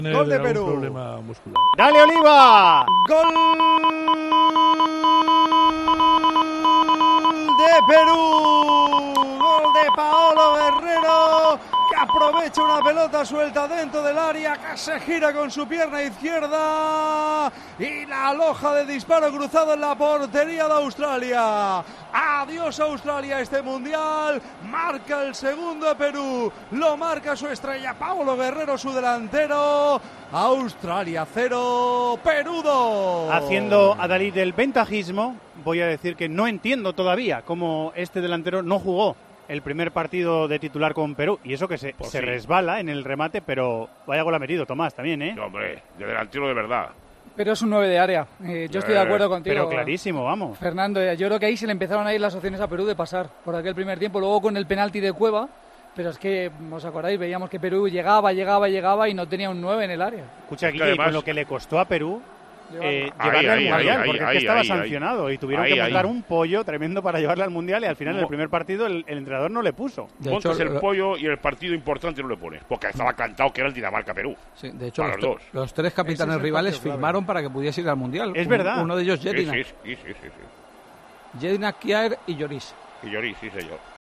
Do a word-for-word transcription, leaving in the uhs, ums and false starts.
Gol de Perú. Un problema muscular. ¡Dale, Oliva! Gol de Perú. Gol de Paolo Guerrero, que aprovecha una pelota suelta dentro del área, que se gira con su pierna izquierda y la aloja de disparo cruzado en la portería de Australia. Adiós Australia este mundial. Marca el segundo de Perú, lo marca su estrella Paolo Guerrero, su delantero. Australia cero, Perú dos. Haciendo a Dalí del ventajismo, voy a decir que no entiendo todavía cómo este delantero no jugó el primer partido de titular con Perú, y eso que se, pues se sí. resbala en el remate, pero vaya gol ha metido Tomás también, ¿eh? No, hombre, de delantero de verdad. Pero es un nueve de área. Eh, yo estoy de acuerdo contigo. Pero clarísimo, vamos. Fernando, yo creo que ahí se le empezaron a ir las opciones a Perú de pasar por aquel primer tiempo, luego con el penalti de Cueva, pero es que, ¿os acordáis? Veíamos que Perú llegaba, llegaba, llegaba y no tenía un nueve en el área. Escucha, Es que Guille, además- con lo que le costó a Perú eh, Ahí, llevarle ahí, al Mundial, ahí, porque ahí, es que estaba ahí, sancionado y tuvieron ahí, que montar ahí. un pollo tremendo para llevarle al Mundial, y al final en el primer partido el, el entrenador no le puso. De Montas hecho, el lo- pollo y el partido importante no le pones, porque estaba cantado que era el Dinamarca-Perú. Sí, de hecho, Para los, los tre- dos. los tres Ese capitanes es el rivales partido clave. firmaron para que pudiese ir al Mundial. Es Un- verdad. Uno de ellos, Sí, Jedinak. sí, sí, sí, sí, sí. Jedinak, Kjaer y Lloris. Y Lloris, sí, sé yo.